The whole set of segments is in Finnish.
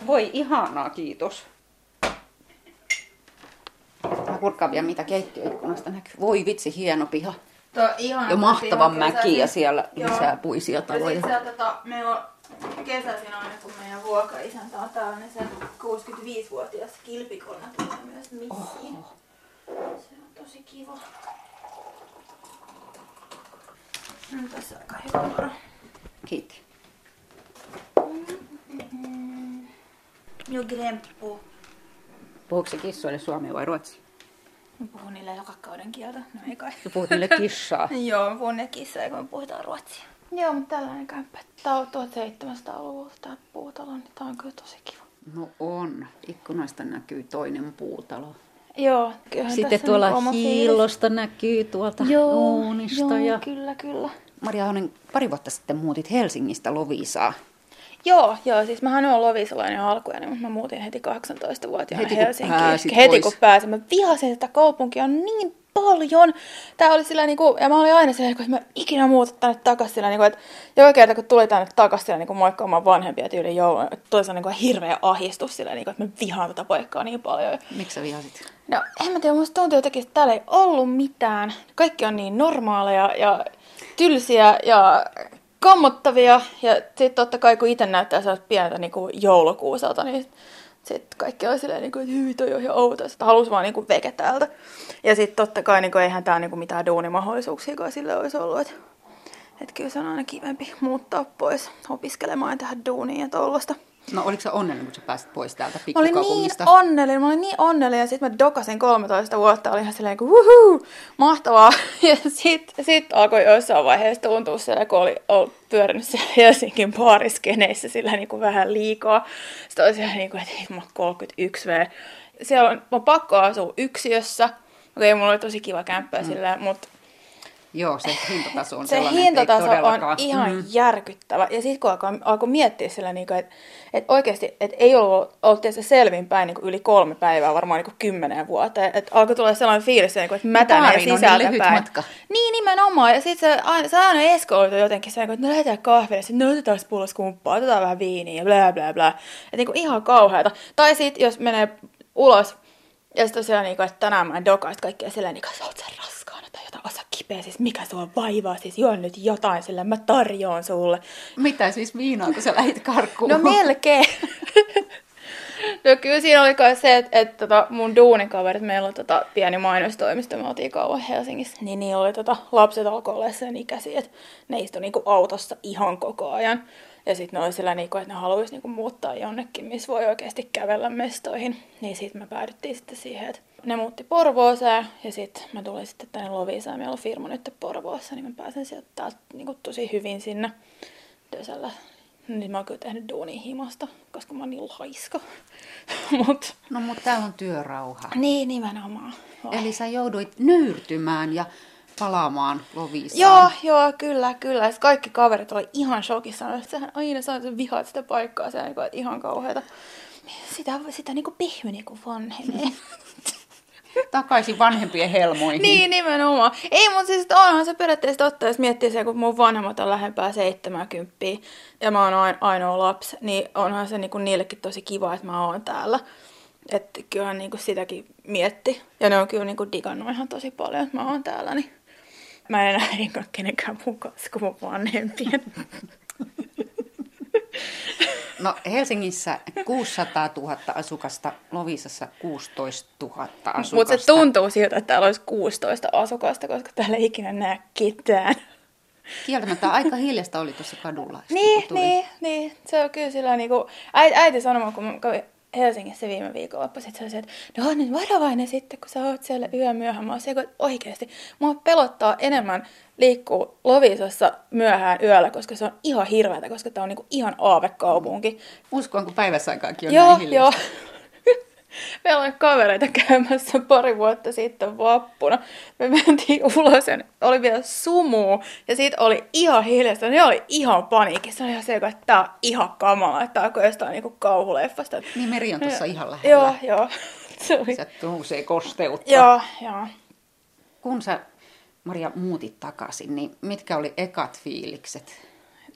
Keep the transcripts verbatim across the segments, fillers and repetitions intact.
Voi ihanaa, kiitos. Mä kurkkaan vielä mitä keittiöikkunasta näkyy. Voi vitsi, hieno piha. Tuo ihana ja mahtavan mäki ja siellä joo. lisää puisia taloja. Ja sit se, tota, me on kesäisin aina, kun meidän vuokraisäntä on täällä, niin se kuusikymmentäviisivuotias kilpikonna tulee myös missiin. Oho. Se on tosi kiva. No, tässä on aika hyvä varo. Kiitos. Mm-hmm. Jo gremppu. Puhuuko se kissoille suomea vai ruotsia? Mä puhun niille joka kauden kieltä. No ei kai. Sä puhut niille kissaa. Joo, mä puhun niille kissaa, kun me puhutaan ruotsia. Joo, mutta tällainen kämppä. Tää on tuhatseitsemänsataaluvulta tää puutalo, niin tää on kyllä tosi kiva. No on. Ikkunasta näkyy toinen puutalo. Joo, kyllähän sitten tuolla niin hiillosta näkyy tuolta joo, uunista. Joo, ja... kyllä, kyllä. Maria Ahonen, pari vuotta sitten muutit Helsingistä Loviisaan. Joo, joo, siis mähän olen loviisalainen alkujani, mutta mä muutin heti kahdeksantoistavuotiaana heti, Helsinkiin. Heti pois. kun pääsin. Mä vihasin sitä kaupunkia niin paljon. Tää oli sillä niinku, ja mä olin aina sillä, että mä ikinä muuta tänne takas sillä niinku, että joka kerta kun tuli tänne takas sillä niinku moikkaamaan vanhempia tyyliin joulun, että tuli se niinku hirveä ahdistus sillä niinku, että mä vihaan tätä paikkaa niin paljon. Miksi sä vihasit? No, en mä tiedä, musta tuntuu jotenkin, että täällä ei ollut mitään. Kaikki on niin normaaleja ja tylsiä ja kammottavia. Ja sitten totta kai, kun itse näyttää sellaista pientä niin kuin joulukuuselta, niin sitten kaikki oli silleen, niin kuin, että hyvin toi on ihan outo. Sitten halusi vaan niin kuin veke täältä. Ja sitten totta kai, niin kuin, eihän tää niin kuin mitään duunimahdollisuuksia sille olisi ollut. Että et kyllä se on aina kivempi muuttaa pois opiskelemaan ja tehdä duunia ja tollaista. No oliko sä onnellinen, kun sä pääsit pois täältä Mä olin pikkukaupungista? niin onnellinen, mä olin niin onnellinen ja sitten mä dokasin kolmetoista vuotta, oli ihan silleen kuin wuhuu, mahtavaa. Ja sitten sit alkoi jossain vaiheessa tuntua siellä, kun oli, oli pyörinyt siellä Helsingin baariskeneissä sillä niin kuin vähän liikaa. Sitten oli siellä niin kuin, että mä oon kolmekymmentäyksi vuotta. Siellä on, on pakko asua yksiössä. Okei, mulla oli tosi kiva kämppä mm. silleen, mutta joo, se hintataso on se sellainen, hintataso ei on ihan mm. järkyttävä. Ja sitten kun alkoi, alkoi miettiä sillä, niin että et oikeasti et ei ollut, ollut se selvinpäin niin yli kolme päivää, varmaan niin kymmenen vuotta. Että alkoi tulla sellainen fiilis, niin että mätänee no, sisältäpäin. Matka. Niin, nimenomaan. Ja sitten se aina, se aina eskaloitui jotenkin se, että no lähdetään kahville, sitten no otetaan pullos kumppaa, otetaan vähän viiniä ja blää blää blää. Että niin ihan kauheata. Tai sitten jos menee ulos, ja sitten tosiaan, niin kuin, että tänään mä en dokaista kaikkia silleen, niin kuin, sä oot sen raskaana tai jotain osa kipeä, siis mikä sua vaivaa, siis juo nyt jotain, sillä mä tarjoan sulle. Mitä siis viinaa, kun sä lähdit karkuun? No melkein. No kyllä siinä oli kai se, että, että tota, mun duunikaverit, meillä on tota, pieni mainostoimisto, me oltiin kauan Helsingissä, niin niillä oli tota, lapset alkoi olla sen ikäisiä, että ne istui niinku autossa ihan koko ajan. Ja sitten ne oli sillä, niinku, että ne haluaisi niinku, muuttaa jonnekin, missä voi oikeasti kävellä mestoihin. Niin sitten me päädyttiin sitten siihen, että ne muutti Porvooseen ja sitten mä tulin sitten tänne Loviisaan. Meillä on firma nyt Porvoossa, niin mä pääsen sieltä täältä niinku, tosi hyvin sinne Dösällä. Nyt mä oon kyllä tehnyt duunia himasta, koska mä oon niin laiska. Mut. No mutta täällä on työrauha. Niin, nimenomaan. Oh. Eli sä jouduit nöyrtymään ja palaamaan Loviisaan. Joo, joo, kyllä, kyllä. Sitten kaikki kaverit oli ihan shokissa. Että sähän aina saa sen vihaat sitä paikkaa. Se on niin ihan kauheata. Sitä, sitä niin kuin pihmi niin kuin vanhenee. Takaisin vanhempien helmoihin. Niin, nimenomaan. Ei, mutta siis onhan se periaatteessa totta, jos miettii se, kun mun vanhemmat on lähempää seitsemänkymmentä ja mä oon ainoa lapsi, niin onhan se niin kuin niillekin tosi kiva, että mä oon täällä. Että kyllähän niin kuin sitäkin mietti. Ja ne on kyllä niin kuin digannut ihan tosi paljon, että mä oon täällä. Niin mä en enää enkä kenenkään muun kanssa kuin mun vanhempien. No Helsingissä kuusisataatuhatta asukasta, Loviisassa kuusitoistatuhatta asukasta. Mutta se tuntuu siltä, että täällä olisi kuusitoista asukasta, koska täällä ei ikinä näe ketään. Kieltämättä aika hiljasta oli tuossa kadulla. Niin, niin, niin. Se on kyllä sillä niin kuin äiti, äiti sanoi, kun mä kävin Helsingissä viime viikonloppu, sitten se oli se, että no niin varovainen sitten, kun sä oot siellä yömyöhään. Mä oon se, että oikeasti mua pelottaa enemmän liikkuu Loviisassa myöhään yöllä, koska se on ihan hirveätä, koska tää on niinku ihan aavekaupunki. Uskoon, kun päiväsaikankin on joo, näin hiljasta. Joo. Meillä oli kavereita käymässä pari vuotta sitten vappuna. Me mentiin ulos ja oli vielä sumuu ja siitä oli ihan hiljasta. Ne oli ihan paniikissa. Se oli ihan se, että tää on ihan kamala, että tää on jostain niinku kauhuleffasta. Niin meri on tuossa ihan lähellä. Joo, joo. Se oli... Sieltä nousee kosteutta. Joo, joo. Kun sä, Maria, muutit takaisin, niin mitkä oli ekat fiilikset?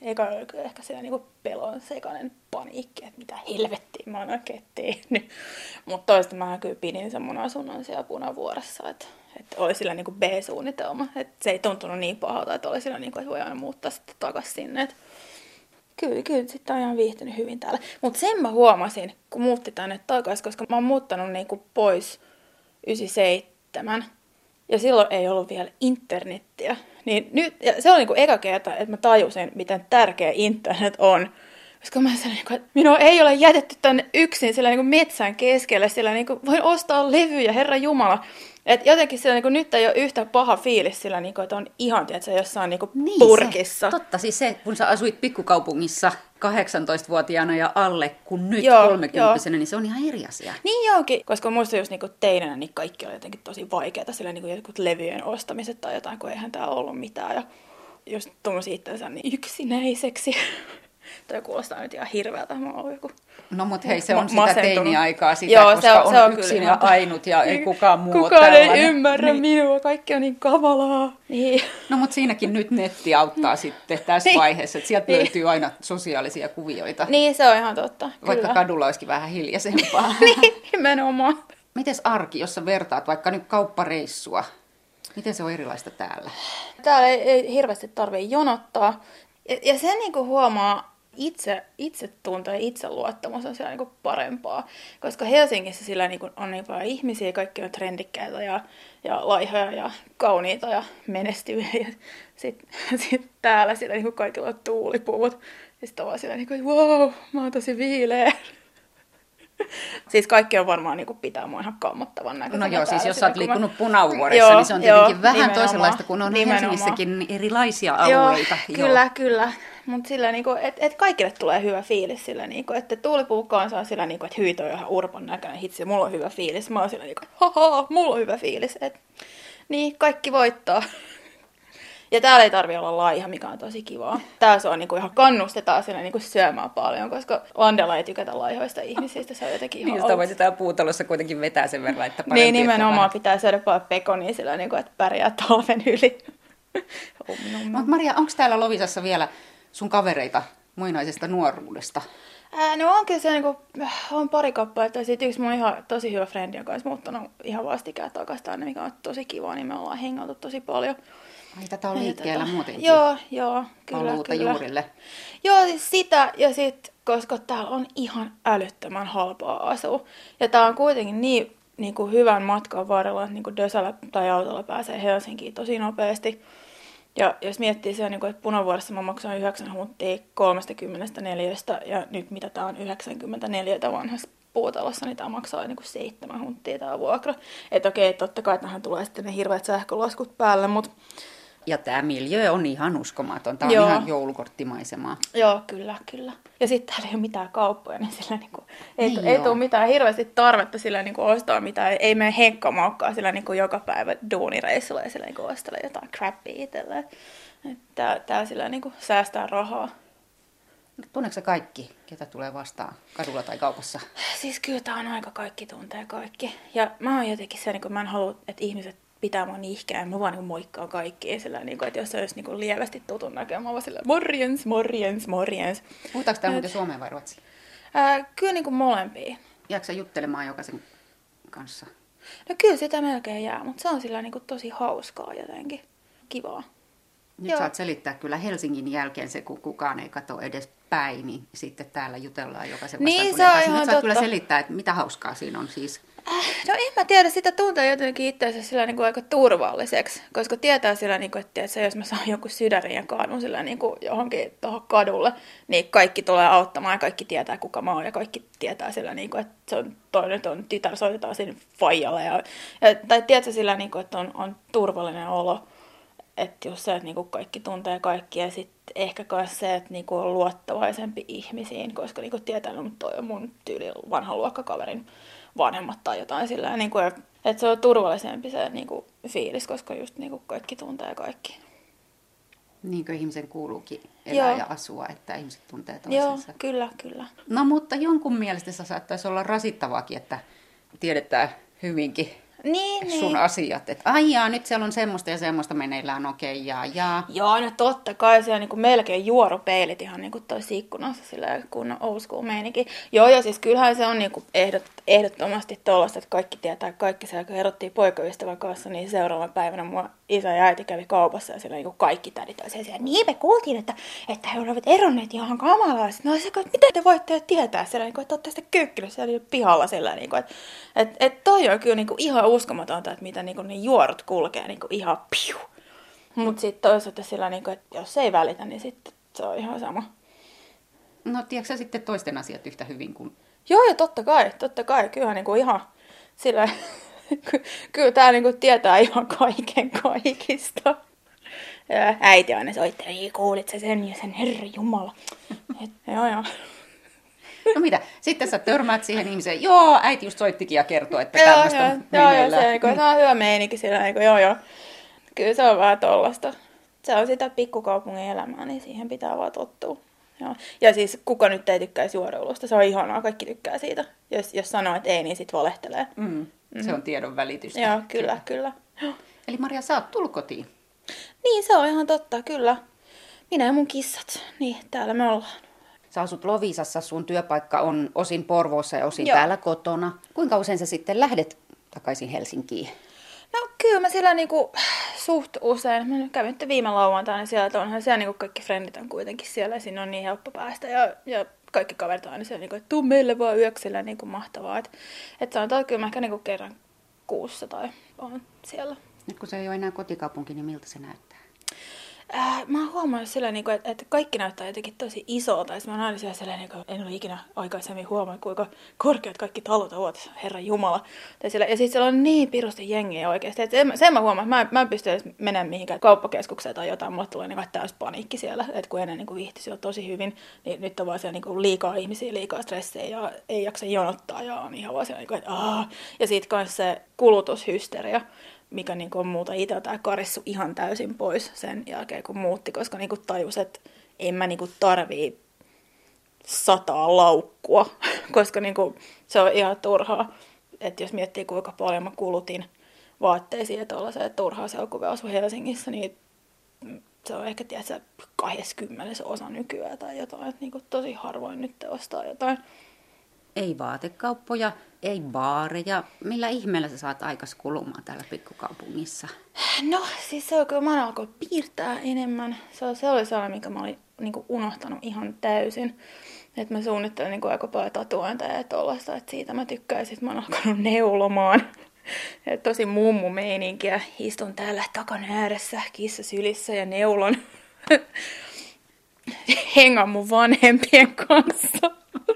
eka oli kyllä ehkä siellä niinku pelon sekainen paniikki, että mitä helvettiä mä oon oikein tehnyt. Mutta toista mä kyllä pidin sen mun asunnon siellä Punavuoressa, että että oli sillä niinku B-suunnitelma. Että se ei tuntunut niin pahalta, että oli sillä niinku, että voi aina muuttaa sitten takaisin sinne. Et kyllä, kyllä sitten on ihan viihtynyt hyvin täällä. Mutta sen mä huomasin, kun muutti tänne takaisin, koska mä oon muuttanut niinku pois yhdeksänkymmentäseitsemän. Ja silloin ei ollut vielä internettiä. Niin nyt, ja se oli niinku eka kerta, että mä tajusin, miten tärkeä internet on. Koska mä sanoin, että minua ei ole jätetty tänne yksin sillä niin metsän keskellä, sillä niin voin ostaa levyjä, Herra Jumala. Et jotenkin sillä niin nyt ei ole yhtä paha fiilis sillä, niin kuin, että on ihan tietysti, jossain niin niin purkissa. Se, totta, siis se, kun sä asuit pikkukaupungissa kahdeksantoistavuotiaana ja alle, kun nyt joo, kolmekymppisenä, niin se on ihan eri asia. Niin johonkin, koska muista just niin teinenä, niin kaikki oli jotenkin tosi vaikeaa, sillä niin jotkut levyjen ostamiset tai jotain, kun eihän täällä ollut mitään. Ja just tuommoisia itsensä niin yksinäiseksi. Toi kuulostaa nyt ihan hirveältä. Mä oon joku no mut hei, se on ma- sitä teini-aikaa sitä, joo, koska se on, on, se on yksin kyllä ja ainut ja ei kukaan muu kukaan tällainen. ei ymmärrä niin. minua, kaikki on niin kavalaa. Niin. No mut siinäkin nyt netti auttaa sitten tässä niin. vaiheessa, että sieltä niin. löytyy aina sosiaalisia kuvioita. Niin, se on ihan totta. Vaikka kyllä. kadulla olisikin vähän hiljaisempaa. niin, nimenomaan. Mites arki, jos sä vertaat vaikka nyt kauppareissua? Miten se on erilaista täällä? Täällä ei, ei hirveästi tarvitse jonottaa. Ja, ja sen niinku huomaa, itse, itsetunto ja itseluottamus on siellä niinku parempaa. Koska Helsingissä sillä niinku on niin paljon ihmisiä, kaikki on trendikkäitä ja, ja laihoja ja kauniita ja menestyviä. Ja sitten sit täällä sillä niinku kaikilla on tuulipuvut. Ja sitten on vaan sillä niinku, wow, mä oon tosi viileä. Siis kaikki on varmaan niin kuin pitää mua ihan kammottavan näköisenä. No joo, siis jos sä oot liikkunut mä... Punavuoressa, joo, niin se on tietenkin joo, vähän toisenlaista, kun on nimenomaan. Helsingissäkin erilaisia alueita. Joo, joo. Kyllä, kyllä. Mutta sillä niinku, että et kaikille tulee hyvä fiilis sillä niinku, että tuulipuukkaan on sillä niinku, että hyi toi on ihan urpon näköinen hitsi, mulla on hyvä fiilis. Mä oon sillä niinku, haha, mulla on hyvä fiilis. Et, niin, kaikki voittaa. Ja täällä ei tarvitse olla laiha, mikä on tosi kivaa. Täällä se on niinku ihan kannustetaan sillä niinku syömään paljon, koska Landella ei tykätä laihoista ihmisistä. Se on jotenkin ihan niin, sitä voisi täällä puutalossa kuitenkin vetää sen verran, että parempi. Niin, nimenomaan pitää syödä paljon pekonia sillä niinku, että pärjää talven yli. Mutta Maria, onko täällä Loviisassa vielä sun kavereita muinaisesta nuoruudesta? Ää, no on kyllä se, niinku, on pari kappaletta. Sitten yksi mun ihan tosi hyvä frendi, joka olisi muuttanut ihan vastikään takaisin tänne, mikä on tosi kiva, niin me ollaan hengautu tosi paljon. Ai, tätä on liikkeellä muutenkin. Joo, joo, kyllä, paluuta kyllä. juurille. Joo, siis sitä, ja sitten, koska täällä on ihan älyttömän halpaa asua. Ja tää on kuitenkin niin, niin kuin hyvän matkan varrella, että niin kuin Dösällä tai autolla pääsee Helsinkiin tosi nopeasti. Ja jos miettii se, että Punavuoressa mä maksan yhdeksän hunttia kolmekymmentäneljä ja nyt mitä tää on yhdeksänkymmentäneljä vanhassa puutalossa, niin tää maksaa niin kuin seitsemän hunttia tää vuokra. Että okei, totta kai tähän tulee sitten ne hirveät sähkölaskut päälle, mutta... Ja tämä miljö on ihan uskomaton. Tämä on Joo. ihan joulukorttimaisemaa. Joo, kyllä, kyllä. Ja sitten täällä ei ole mitään kauppoja, niin sillä niinku, ei, niin ei tule mitään hirveästi tarvetta sillä niinku ostaa mitään. Ei mene henkkomaukkaa sillä niinku joka päivä duunireissulla ja sillä niinku ostella jotain crappia itselleen. Tää, tää sillä niinku säästää rahaa. Tunneeko sä kaikki, ketä tulee vastaan kadulla tai kaupassa? Siis kyllä tää on aika kaikki tuntee kaikki. Ja mä oon jotenkin se, niin mä en halua, että ihmiset pitää mua nihkeä. Mä vaan niin moikkaan kaikki. Sillä, niin kuin, että jos se olisi niin lievästi tutun näköä, mä vaan sillä morjens, morjens, morjens. Puhutaanko tää muuten suomea vai ruotsia? Ää, kyllä niin kuin molempia. Jääkö sä juttelemaan jokaisen kanssa? No kyllä sitä melkein jää, mutta se on sillä niin kuin tosi hauskaa jotenkin. Kivaa. Nyt Joo. saat selittää kyllä Helsingin jälkeen se, kun kukaan ei katso edes päin, niin sitten täällä jutellaan jokaisen niin, vastaan. Se on ihan Nyt saat totta. kyllä selittää, että mitä hauskaa siinä on siis. Äh, no en mä tiedä, sitä tuntee jotenkin itseänsä sillä niin kuin aika turvalliseksi, koska tietää sillä, niin kuin, että tiedätkö, jos mä saan jonkun sydärin ja kaadun sillä niin kuin johonkin tuohon kadulle, niin kaikki tulee auttamaan ja kaikki tietää, kuka mä oon ja kaikki tietää sillä, niin kuin, että se on toinen on tytär, soitetaan sinne faijalle. Ja, ja, tai tiedätkö sillä, niin kuin, että on, on turvallinen olo, että just se, että niin kuin kaikki tuntee kaikki ja sitten ehkä myös se, että niin kuin on luottavaisempi ihmisiin, koska niin kuin tietää, että toi on mun tyyli vanhan luokkakaverin vanhemmat tai jotain sillä niin kuin, että se on turvallisempi se niin kuin, fiilis, koska just niin kuin, kaikki tuntee kaikki. Niinkö ihmisen kuuluukin elää Joo. ja asua, että ihmiset tuntee Joo, toisensa. kyllä, kyllä. No mutta jonkun mielestä se saattaisi olla rasittavaakin, että tiedetään hyvinkin niin, sun niin. asiat. Että ai jaa, nyt siellä on semmoista ja semmoista meneillään, okei, okay, jaa, jaa. Joo, no totta kai siellä niinku melkein juoropeilit ihan niinku toissa ikkunassa silleen, kun on old school meininki. Joo, ja siis kyllähän se on niinku ehdot, ehdottomasti tollaista, että kaikki tietää kaikki siellä, kun erottiin poikaystävän kanssa, niin seuraavan päivänä mua isä ja äiti kävi kaupassa ja siellä niinku kaikki tädit oli siellä, niin me kuultiin, että, että he olivat eronneet ihan kamalaa. Sitten mä olisin, että mitä te voitte tietää siellä, niinku, että olette sitten kyykkinyt siellä pihalla sillä, niinku, että et, et toi on kyllä niinku ihan uskomatonta, että mitä niinku ne juorot kulkee niinku ihan piu. Mutta sitten toisaalta sillä, niinku, että jos ei välitä, niin sitten se on ihan sama. No tiedätkö sä sitten toisten asiat yhtä hyvin kuin... Joo, ja totta kai, totta kai. Kyllähän niinku ihan sillä... Kyllä tää niinku tietää ihan kaiken kaikista. Ja äiti aina soittaa, niin kuulit sä sen ja sen, Herra Jumala. Et, joo, joo. No mitä, sitten sä törmäät siihen ihmiseen, joo, äiti just soittikin ja kertoi, että joo, tämmöistä joo, joo, joo, se, niinku, se on hyvä meininki sillä, niinku, joo, joo. Kyllä se on vähän tollasta. Se on sitä pikkukaupungin elämää, niin siihen pitää vaan tottua. Joo. Ja siis kuka nyt ei tykkäisi juoruilusta, se on ihanaa, kaikki tykkää siitä. Jos, jos sanoo, että ei, niin sit valehtelee. Mm. Mm-hmm. Se on tiedon välitystä. Joo, kyllä, kyllä. kyllä. Eli Maria, sä oot tullut kotiin. Niin, se on ihan totta, kyllä. Minä ja mun kissat, niin täällä me ollaan. Sä asut Loviisassa, sun työpaikka on osin Porvoossa ja osin Joo. täällä kotona. Kuinka usein sä sitten lähdet takaisin Helsinkiin? No kyllä mä siellä niinku suht usein. Mä nyt kävin nyt viime lauantaina siellä, että onhan siellä niinku kaikki frendit on kuitenkin siellä ja sinne on niin helppo päästä. Ja, ja kaikki kaverit on aina siellä, niinku, että tuu meille vaan yöksellä, niinku mahtavaa. Että et sanotaan, että kyllä mä ehkä niinku kerran kuussa tai on siellä. Nyt kun se ei ole enää kotikaupunki, niin miltä se näyttää? Äh, mä oon huomannut sillä, niinku, että, että kaikki näyttää jotenkin tosi isolta. Ja mä oon aina siellä sillä, niinku, en ole ikinä aikaisemmin huomannut, kuinka korkeat kaikki talot ovat, Herra Jumala. Siellä, ja sitten siellä on niin pirusti jengiä oikeasti. Että sen, sen mä huomaan, että mä, mä en pysty edes menemään mihinkään kauppakeskukseen tai jotain. Mulle tulee niinku täys paniikki siellä. Että kun ennen niinku viihti siellä tosi hyvin, niin nyt on vaan siellä niinku liikaa ihmisiä, liikaa stressejä ja ei jaksa jonottaa. Ja on ihan vaan siellä, niinku, että aah. Ja sitten kanssa se kulutushysteria, mikä niinku on muuta itseltään karissu ihan täysin pois sen jälkeen, kun muutti, koska niinku tajus, että en mä niinku tarvii sataa laukkua, koska niinku se on ihan turhaa. Että jos miettii, kuinka paljon mä kulutin vaatteisiin ja tuollaiseen turhaa se kun asun Helsingissä, niin se on ehkä tiedätkö, kaksikymmentä osa nykyään tai jotain. Että niinku tosi harvoin nyt ostaa jotain. Ei vaatekauppoja, ei baareja. Millä ihmeellä sä saat aikas kulumaan täällä pikkukaupungissa? No, siis se on kyllä, mä alkoin piirtää enemmän. Se, on, se oli sellainen, mikä mä olin niin kuin unohtanut ihan täysin. Että mä suunnittelen niin kuin aika paljon tatuointeja ja tollaista, että siitä mä tykkään. Sitten mä oon alkanut neulomaan. Et tosi mummu meininkiä. Istun täällä takan ääressä, kissa sylissä ja neulon. Hengan mun vanhempien kanssa.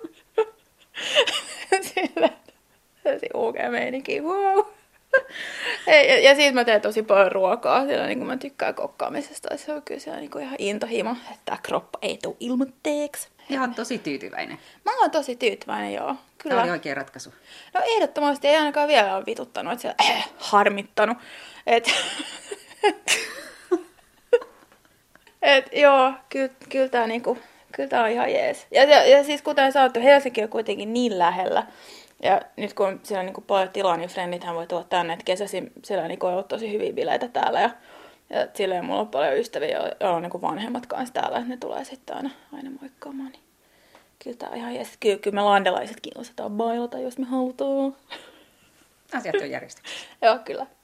Sillä tosi ukea meininki, wow. Ja, ja, ja siitä mä teen tosi paljon ruokaa, sillä niin mä tykkään kokkaamisesta. Se on kyllä siellä niin ihan intohimo, että tää kroppa ei tule ilmoitteeksi. Ihan tosi tyytyväinen. Mä oon tosi tyytyväinen, joo. Kyllä. Tämä oli oikea ratkaisu. No ehdottomasti ei ainakaan vielä ole vituttanut, että siellä äh, harmittanut. Et, et joo, kyllä, kyllä tää niinku... Kyllä tää on ihan jees. Ja, ja, ja siis kuten sanottu, Helsinki on kuitenkin niin lähellä. Ja nyt kun on siellä niinku paljon tilaa, niin frendithän voi tulla tänne. Et kesäisin siellä niinku on ollut tosi hyviä bileitä täällä. Ja, ja silleen mulla on paljon ystäviä, joilla on niinku vanhemmat kanssa täällä. Että ne tulee sitten aina, aina moikkaamaan. Niin kyllä tää on ihan jees. Kyllä, kyllä me landelaisetkin osataan bailata, jos me halutaan. Asiat on järjestyksessä. Joo, kyllä.